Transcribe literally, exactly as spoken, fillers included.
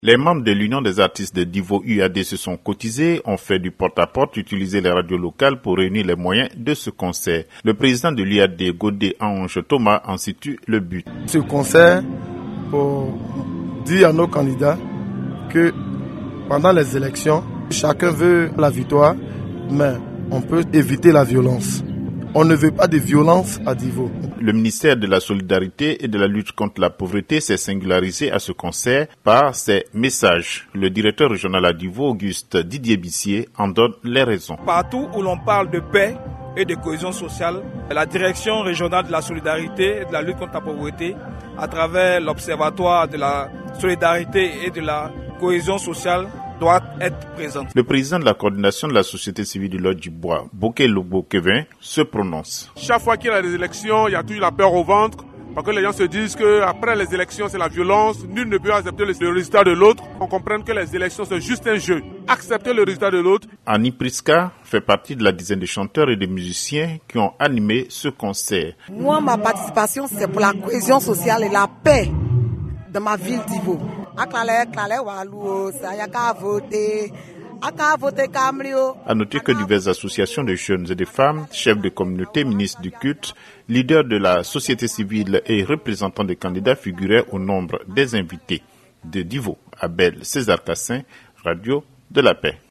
Les membres de l'Union des artistes de Divo U A D se sont cotisés, ont fait du porte-à-porte, utilisé les radios locales pour réunir les moyens de ce concert. Le président de l'U A D, Godé Ange Thomas, en situe le but. Ce concert pour dire à nos candidats que pendant les élections, chacun veut la victoire, mais on peut éviter la violence. On ne veut pas de violence à Divo. Le ministère de la Solidarité et de la lutte contre la pauvreté s'est singularisé à ce concert par ses messages. Le directeur régional à Divo, Auguste Didier Bissier, en donne les raisons. Partout où l'on parle de paix et de cohésion sociale, la direction régionale de la solidarité et de la lutte contre la pauvreté, à travers l'observatoire de la solidarité et de la cohésion sociale, doit être présente. Le président de la coordination de la société civile du Lot du Bois, Bokeh Lobo Kevin, se prononce. Chaque fois qu'il y a des élections, il y a toujours la peur au ventre, parce que les gens se disent qu'après les élections, c'est la violence, nul ne peut accepter le résultat de l'autre. On comprend que les élections, c'est juste un jeu. Accepter le résultat de l'autre. Annie Priska fait partie de la dizaine de chanteurs et de musiciens qui ont animé ce concert. Moi, ma participation, c'est pour la cohésion sociale et la paix de ma ville d'Ivo. À noter que diverses associations de jeunes et de femmes, chefs de communauté, ministres du culte, leaders de la société civile et représentants des candidats figuraient au nombre des invités. De Divo, Abel César Cassin, Radio de la Paix.